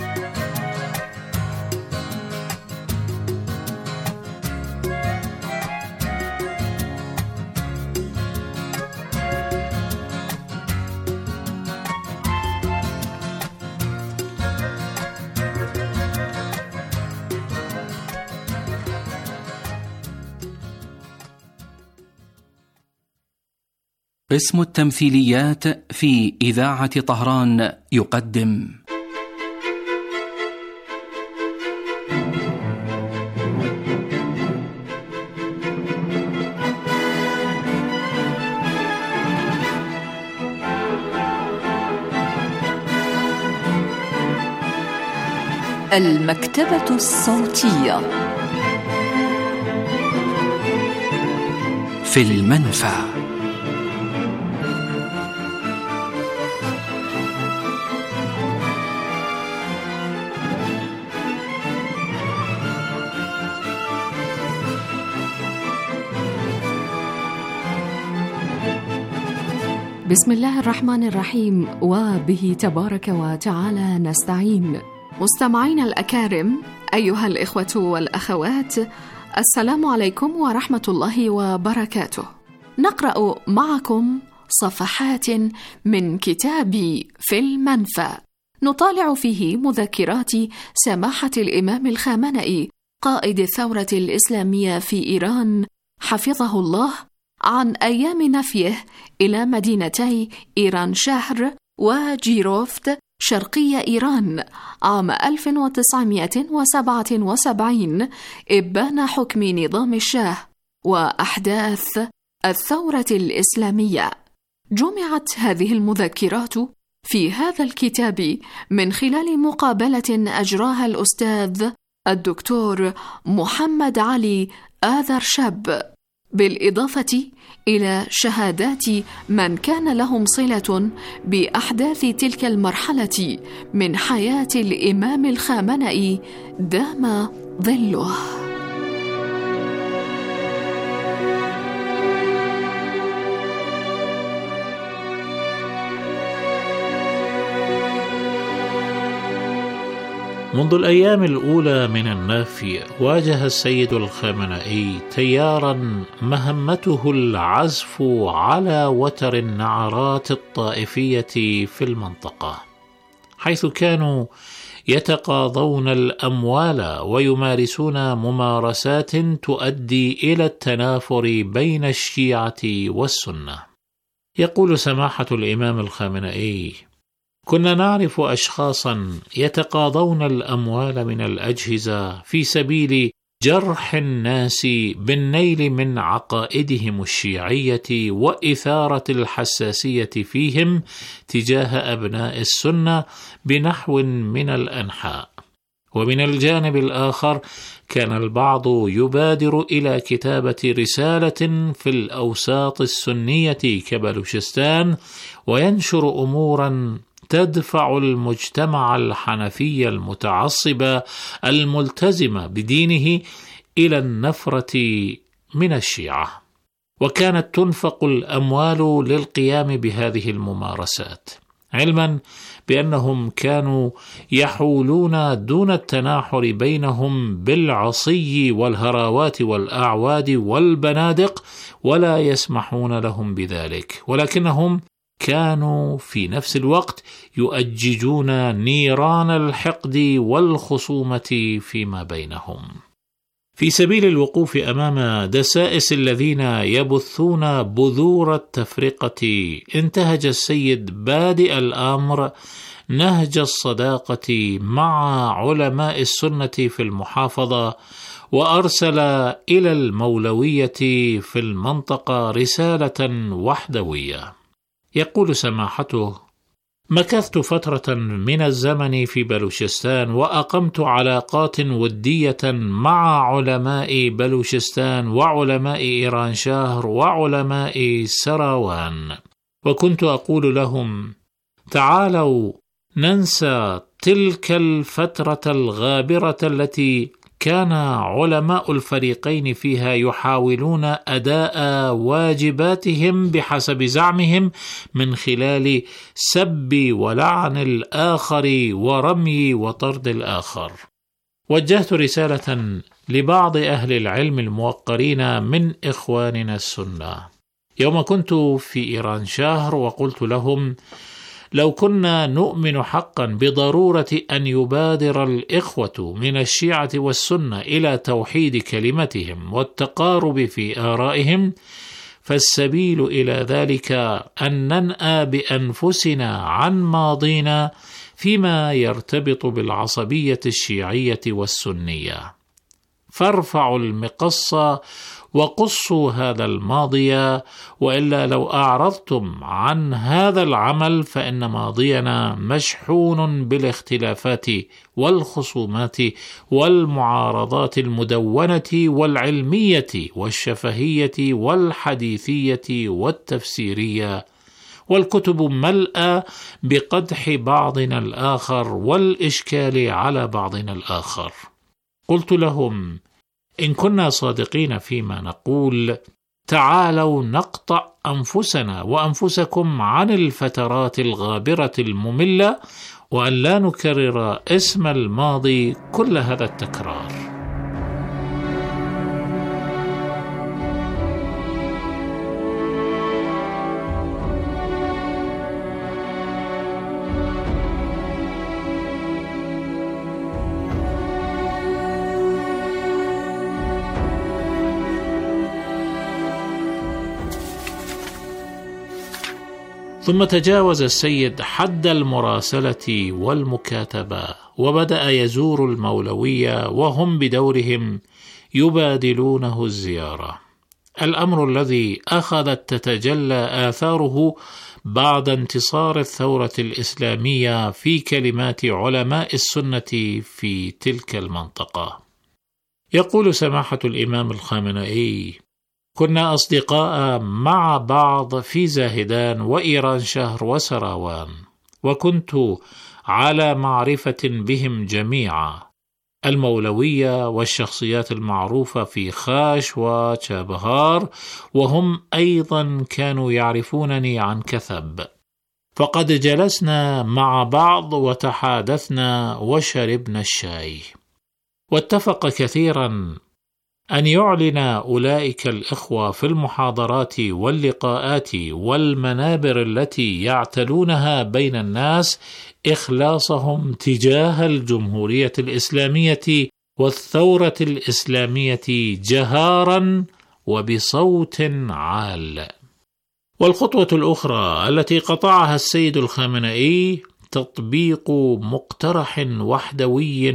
قسم التمثيليات في إذاعة طهران يقدم المكتبة الصوتية في المنفى. بسم الله الرحمن الرحيم، وبه تبارك وتعالى نستعين. مستمعين الأكارم، أيها الإخوة والأخوات، السلام عليكم ورحمة الله وبركاته. نقرأ معكم صفحات من كتاب في المنفى، نطالع فيه مذكرات سماحة الإمام الخامنئي قائد الثورة الإسلامية في إيران حفظه الله عن أيام نفيه إلى مدينتي إيران شهر وجيروفت شرقي إيران عام 1977 إبان حكم نظام الشاه وأحداث الثورة الإسلامية. جمعت هذه المذكرات في هذا الكتاب من خلال مقابلة أجراها الأستاذ الدكتور محمد علي آذر شاب بالإضافة إلى شهادات من كان لهم صلة بأحداث تلك المرحلة من حياة الإمام الخامنئي دام ظله. منذ الأيام الأولى من النافي واجه السيد الخامنئي تيارا مهمته العزف على وتر النعرات الطائفية في المنطقة، حيث كانوا يتقاضون الأموال ويمارسون ممارسات تؤدي إلى التنافر بين الشيعة والسنة. يقول سماحة الإمام الخامنئي: كنا نعرف أشخاصا يتقاضون الأموال من الأجهزة في سبيل جرح الناس بالنيل من عقائدهم الشيعية وإثارة الحساسية فيهم تجاه أبناء السنة بنحو من الأنحاء. ومن الجانب الآخر كان البعض يبادر إلى كتابة رسالة في الأوساط السنية كبلوشستان وينشر أمورا تدفع المجتمع الحنفي المتعصب الملتزم بدينه إلى النفرة من الشيعة، وكانت تنفق الأموال للقيام بهذه الممارسات، علما بأنهم كانوا يحولون دون التناحر بينهم بالعصي والهراوات والأعواد والبنادق، ولا يسمحون لهم بذلك، ولكنهم كانوا في نفس الوقت يؤججون نيران الحقد والخصومة فيما بينهم. في سبيل الوقوف أمام دسائس الذين يبثون بذور التفرقة، انتهج السيد بادئ الأمر نهج الصداقة مع علماء السنة في المحافظة، وأرسل إلى المولوية في المنطقة رسالة وحدوية. يقول سماحته: مكثت فترة من الزمن في بلوشستان، وأقمت علاقات ودية مع علماء بلوشستان وعلماء إيران شهر وعلماء سراوان، وكنت أقول لهم: تعالوا ننسى تلك الفترة الغابرة التي كان علماء الفريقين فيها يحاولون أداء واجباتهم بحسب زعمهم من خلال سب ولعن الآخر ورمي وطرد الآخر. وجهت رسالة لبعض أهل العلم الموقرين من إخواننا السنة يوم كنت في إيران شهر، وقلت لهم: لو كنا نؤمن حقا بضرورة أن يبادر الإخوة من الشيعة والسنة إلى توحيد كلمتهم والتقارب في آرائهم، فالسبيل إلى ذلك أن ننأى بأنفسنا عن ماضينا فيما يرتبط بالعصبية الشيعية والسنية، فارفعوا المقص وقصوا هذا الماضي، وإلا لو أعرضتم عن هذا العمل فإن ماضينا مشحون بالاختلافات والخصومات والمعارضات المدونة والعلمية والشفهية والحديثية والتفسيرية، والكتب ملأى بقدح بعضنا الآخر والإشكال على بعضنا الآخر. قلت لهم: إن كنا صادقين فيما نقول، تعالوا نقطع أنفسنا وأنفسكم عن الفترات الغابرة المملة، وأن لا نكرر اسم الماضي كل هذا التكرار. ثم تجاوز السيد حد المراسلة والمكاتبة، وبدأ يزور المولوية وهم بدورهم يبادلونه الزيارة، الأمر الذي أخذت تتجلى آثاره بعد انتصار الثورة الإسلامية في كلمات علماء السنة في تلك المنطقة. يقول سماحة الإمام الخامنئي: كنا أصدقاء مع بعض في زاهدان وإيران شهر وسراوان، وكنت على معرفة بهم جميعا، المولوية والشخصيات المعروفة في خاش وشابهار، وهم أيضا كانوا يعرفونني عن كثب، فقد جلسنا مع بعض وتحادثنا وشربنا الشاي. واتفق كثيرا أن يعلن أولئك الإخوة في المحاضرات واللقاءات والمنابر التي يعتلونها بين الناس إخلاصهم تجاه الجمهورية الإسلامية والثورة الإسلامية جهارا وبصوت عال. والخطوة الأخرى التي قطعها السيد الخامنئي تطبيق مقترح وحدوي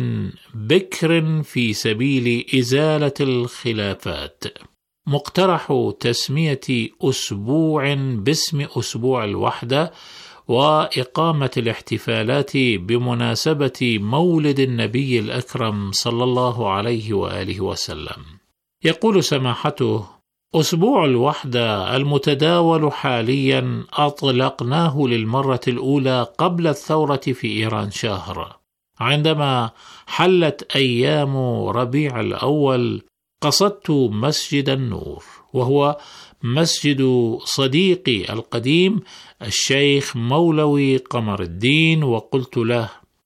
بكر في سبيل إزالة الخلافات، مقترح تسمية أسبوع باسم أسبوع الوحدة، وإقامة الاحتفالات بمناسبة مولد النبي الأكرم صلى الله عليه وآله وسلم. يقول سماحته: أسبوع الوحدة المتداول حاليا أطلقناه للمرة الأولى قبل الثورة في إيران شهر، عندما حلت أيام ربيع الأول قصدت مسجد النور، وهو مسجد صديقي القديم الشيخ مولوي قمر الدين، وقلت له: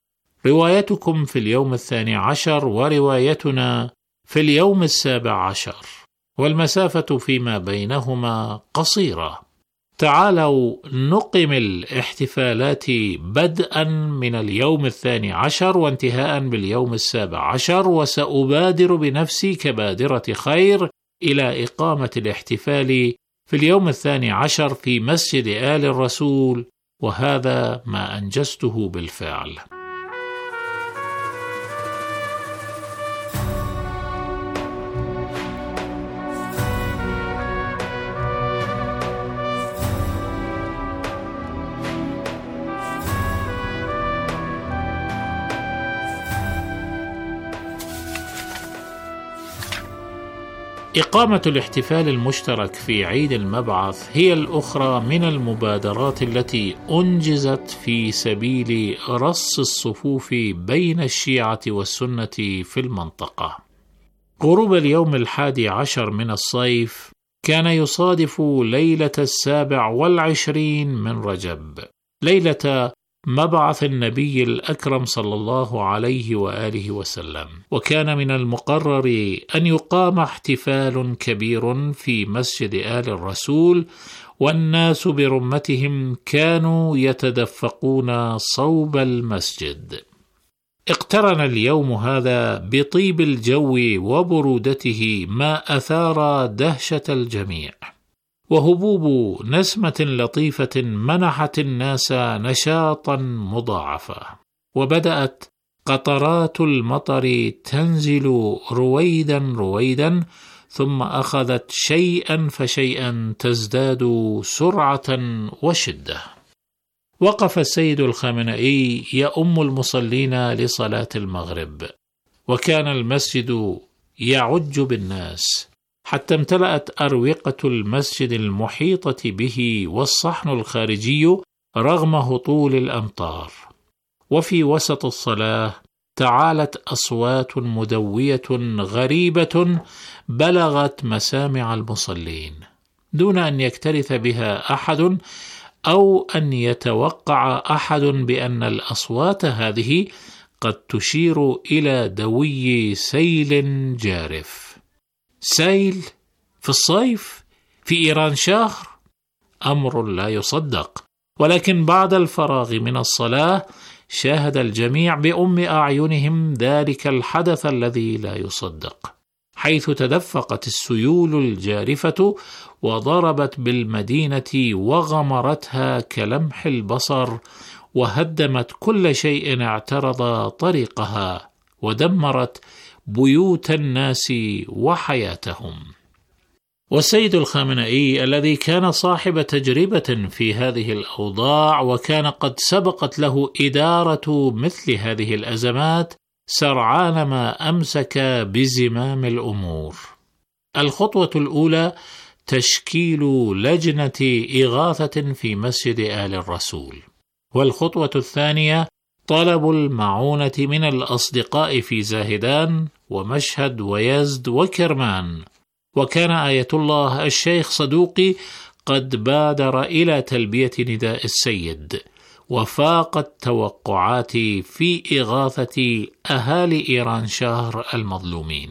روايتكم في اليوم 12 وروايتنا في اليوم 17، والمسافة فيما بينهما قصيرة، تعالوا نقم الاحتفالات بدءا من اليوم 12 وانتهاء باليوم 17، وسأبادر بنفسي كبادرة خير إلى إقامة الاحتفال في اليوم 12 في مسجد آل الرسول، وهذا ما أنجزته بالفعل. إقامة الاحتفال المشترك في عيد المبعث هي الأخرى من المبادرات التي أنجزت في سبيل رص الصفوف بين الشيعة والسنة في المنطقة. غروب اليوم 11 من الصيف كان يصادف ليلة 27 من رجب، ليلة مبعث النبي الأكرم صلى الله عليه وآله وسلم، وكان من المقرر أن يقام احتفال كبير في مسجد آل الرسول، والناس برمتهم كانوا يتدفقون صوب المسجد. اقترن اليوم هذا بطيب الجو وبرودته ما أثار دهشة الجميع، وهبوب نسمة لطيفة منحت الناس نشاطا مضاعفا، وبدأت قطرات المطر تنزل رويدا رويدا، ثم أخذت شيئا فشيئا تزداد سرعة وشدة. وقف السيد الخامنئي يؤم المصلين لصلاة المغرب، وكان المسجد يعج بالناس حتى امتلأت أروقة المسجد المحيطة به والصحن الخارجي رغم هطول الأمطار. وفي وسط الصلاة تعالت أصوات مدوية غريبة بلغت مسامع المصلين، دون أن يكترث بها أحد أو أن يتوقع أحد بأن الأصوات هذه قد تشير إلى دوي سيل جارف. سيل في الصيف في إيران شهر؟ أمر لا يصدق. ولكن بعد الفراغ من الصلاة شاهد الجميع بأم أعينهم ذلك الحدث الذي لا يصدق، حيث تدفقت السيول الجارفة وضربت بالمدينة وغمرتها كلمح البصر، وهدمت كل شيء اعترض طريقها، ودمرت بيوت الناس وحياتهم. والسيد الخامنئي الذي كان صاحب تجربة في هذه الأوضاع، وكان قد سبقت له إدارة مثل هذه الأزمات، سرعان ما أمسك بزمام الأمور. الخطوة الأولى تشكيل لجنة إغاثة في مسجد آل الرسول. والخطوة الثانية طلب المعونة من الأصدقاء في زاهدان ومشهد ويزد وكرمان. وكان آية الله الشيخ صدوقي قد بادر إلى تلبية نداء السيد، وفاقت توقعاتي في إغاثة أهالي إيران شهر المظلومين.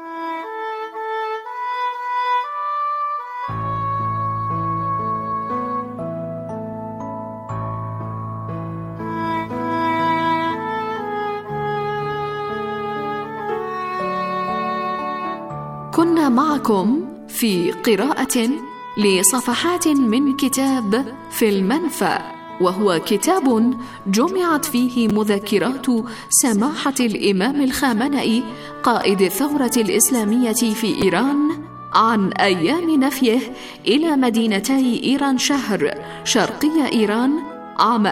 كنا معكم في قراءة لصفحات من كتاب في المنفى، وهو كتاب جمعت فيه مذكرات سماحة الإمام الخامنئي قائد الثورة الإسلامية في إيران عن أيام نفيه إلى مدينتي إيران شهر شرقي إيران عام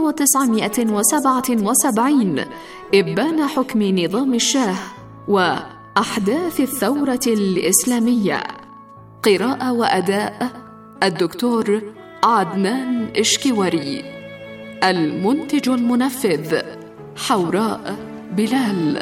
1977 إبان حكم نظام الشاه وأحداث الثورة الإسلامية. قراءة وأداء الدكتور عدنان إشكيوري. المنتج المنفذ حوراء بلال.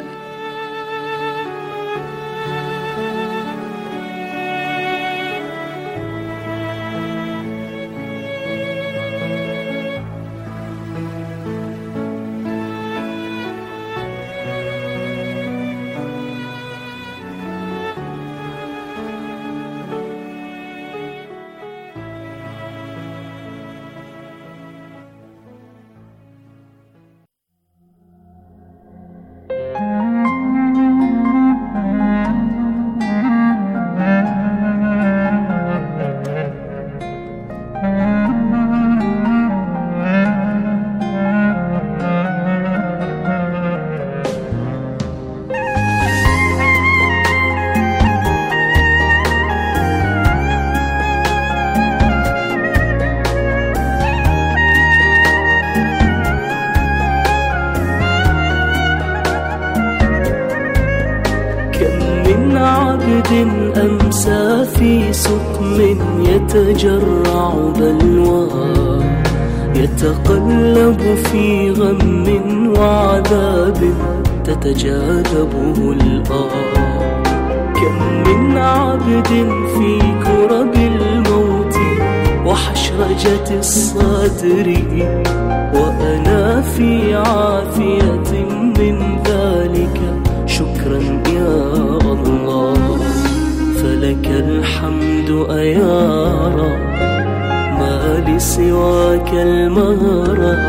أمسى في سقم يتجرع بلوى، يتقلب في غم وعذاب تتجاذبه الآه. كم من عبد في كرب الموت وحشرجة الصدر، وأنا في عافية من ذلك شكرا يا الله. فلك الحمد أيا رب، ما لسواك المهرة.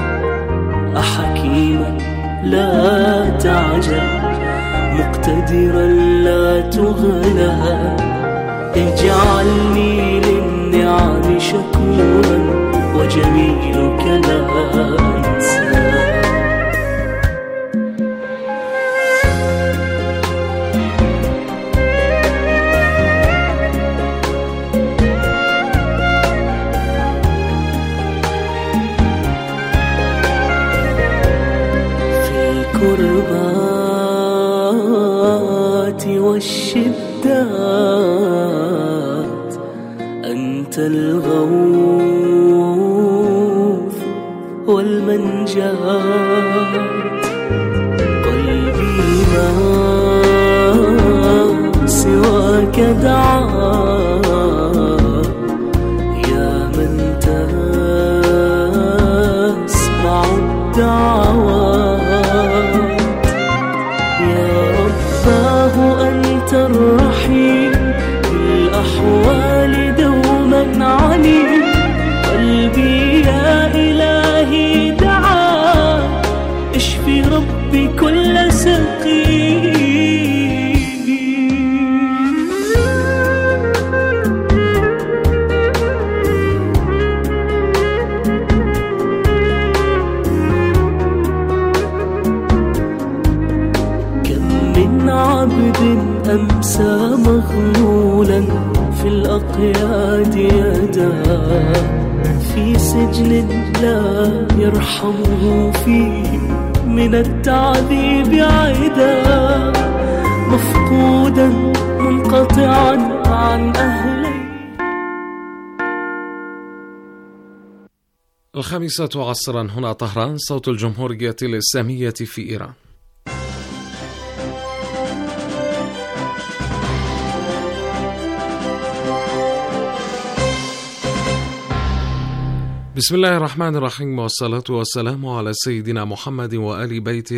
أحكيما لا تعجل، مقتدرا لا تغلى. اجعلني للنعم شكورا، وجميلك لا أنسى. الكربات والشدات أنت الغوث والمنجات. قلبي ما سواك دعاء، يا من تسمع الدعوات. أنت الرحيم بالأحوال دوما عليم. قلبي يا إلهي دعا، اشفي ربي كل سقيم. عبد أمسى مغلولا في الأقياد يداه، في سجن لا يرحمه فيه من التعذيب عدا. مفقودا منقطعا عن أهلي 5:00 هنا طهران، صوت الجمهورية الإسلامية في إيران. بسم الله الرحمن الرحيم، والصلاة والسلام على سيدنا محمد وآل بيته